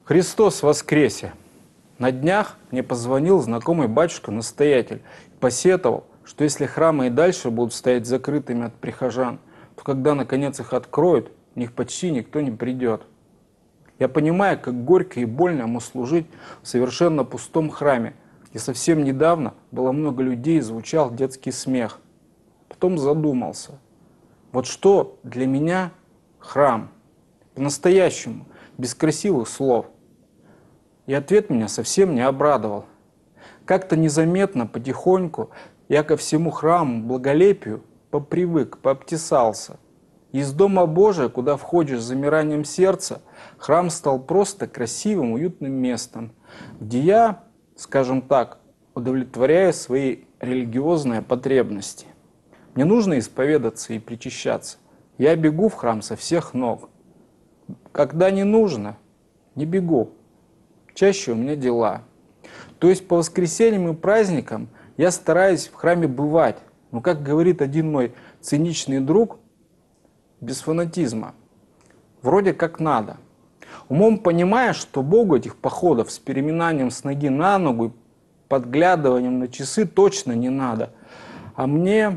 Христос воскресе! На днях мне позвонил знакомый батюшка-настоятель и посетовал, что если храмы и дальше будут стоять закрытыми от прихожан, то когда наконец их откроют, в них почти никто не придет. Я понимаю, как горько и больно ему служить в совершенно пустом храме, где совсем недавно было много людей и звучал детский смех. Потом задумался, вот что для меня храм, по-настоящему, без красивых слов. И ответ меня совсем не обрадовал. Как-то незаметно, потихоньку, я ко всему храму, благолепию попривык, пообтесался. Из Дома Божия, куда входишь с замиранием сердца, храм стал просто красивым, уютным местом, где я, скажем так, удовлетворяю свои религиозные потребности. Мне нужно исповедаться и причащаться. Я бегу в храм со всех ног. Когда не нужно, не бегу. Чаще у меня дела. То есть по воскресеньям и праздникам я стараюсь в храме бывать. Но, как говорит один мой циничный друг, без фанатизма. Вроде как надо. Умом понимая, что Богу этих походов с переминанием с ноги на ногу и подглядыванием на часы точно не надо. А мне,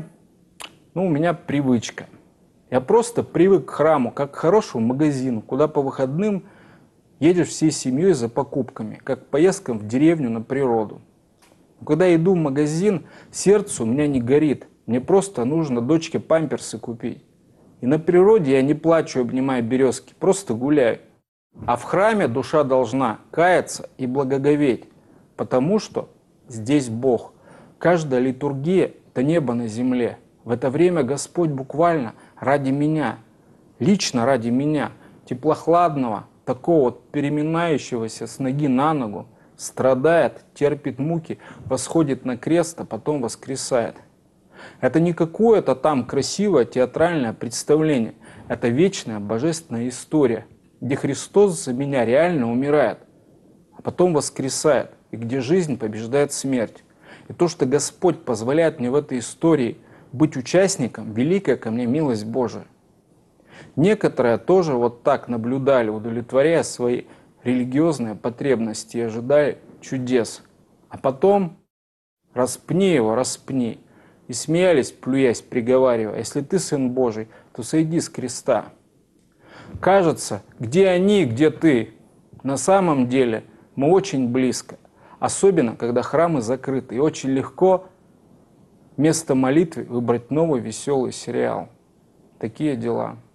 у меня привычка. Я просто привык к храму, как к хорошему магазину, куда по выходным едешь всей семьей за покупками, как к поездкам в деревню на природу. Но когда иду в магазин, сердце у меня не горит. Мне просто нужно дочке памперсы купить. И на природе я не плачу, обнимая березки, просто гуляю. А в храме душа должна каяться и благоговеть, потому что здесь Бог. Каждая литургия – это небо на земле. В это время Господь буквально ради меня, лично ради меня, теплохладного, такого вот переминающегося с ноги на ногу, страдает, терпит муки, восходит на крест, а потом воскресает. Это не какое-то там красивое театральное представление, это вечная божественная история, где Христос за меня реально умирает, а потом воскресает, и где жизнь побеждает смерть. И то, что Господь позволяет мне в этой истории быть участником, великая ко мне милость Божия. Некоторые тоже вот так наблюдали, удовлетворяя свои религиозные потребности и ожидая чудес. А потом распни его, распни. И смеялись, плюясь, приговаривая, если ты Сын Божий, то сойди с креста. Кажется, где они, где ты? На самом деле мы очень близко. Особенно, когда храмы закрыты. И очень легко вместо молитвы выбрать новый веселый сериал. Такие дела.